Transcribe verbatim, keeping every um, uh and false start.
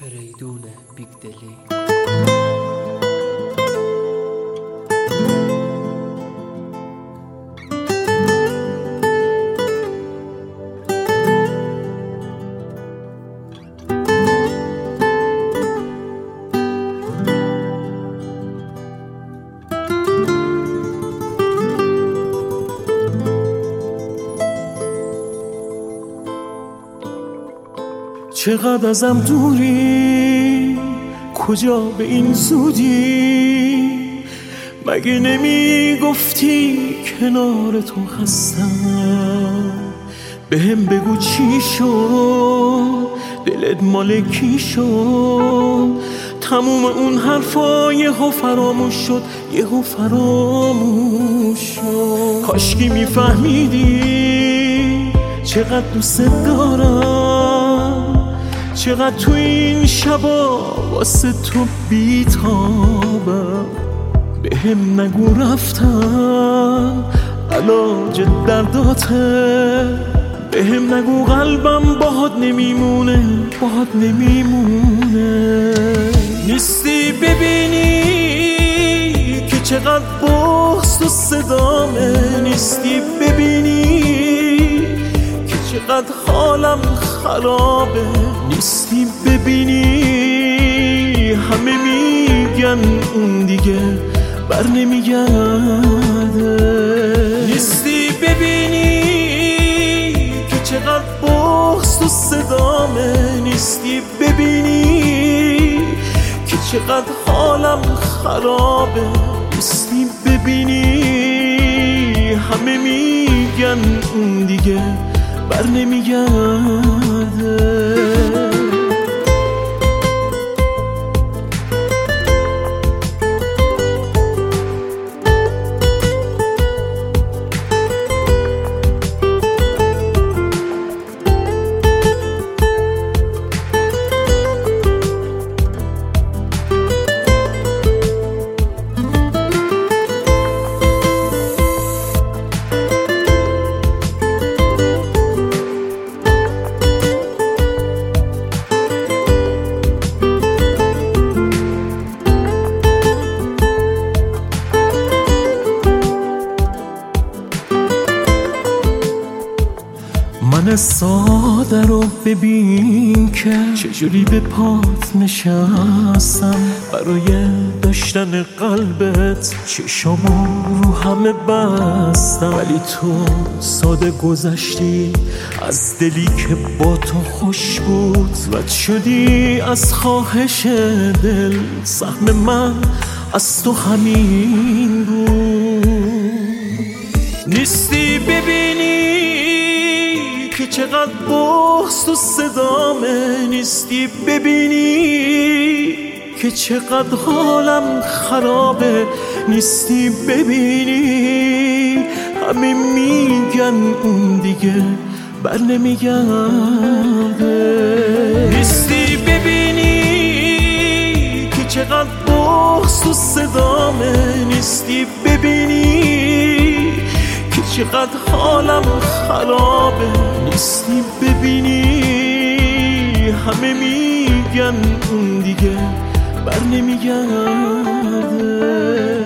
فریدون بیگدلی. چقدر ازم دوری، کجا به این زودی؟ مگه نمی گفتی کنار تو هستم؟ بهم بگو چی شد، دلت مال کی شد؟ تموم اون حرفا یهو فراموش شد، یهو فراموش شد. کاشکی میفهمیدی چقدر دوست دارم، چقدر تو این شبا واسه تو بیتابم. بهم نگو رفتم علاج درداته، بهم نگو قلبم باهات نمیمونه، باهات نمیمونه. نیستی ببینی که چقدر بغض تو صدامه، نیستی ببینی که چقدر حالم خرابه، نیستی ببینی همه میگن اون دیگه بر نمیگرده. نیستی ببینی که چقدر بغض تو صدامه، نیستی ببینی که چقدر حالم خرابه، نیستی ببینی همه میگن اون دیگه بر نمیگرده. من ساده رو ببین که چجوری به پات نشستم برای داشتن قلبت، چشامو رو همه بستم. ولی تو ساده گذشتی از دلی که با تو خوش بود، رد شدی از خواهش دل. سهم من از تو همین بود. نیستی ببینی که چقدر بغض تو صدامه، نیستی ببینی که چقدر حالم خرابه، نیستی ببینی همه میگن اون دیگه بر نمیگرده. نیستی ببینی که چقدر بغض تو صدامه، نیستی ببینی که چقدر حالم خرابه، نیستی ببینی همه میگن اون دیگه بر نمیگرده.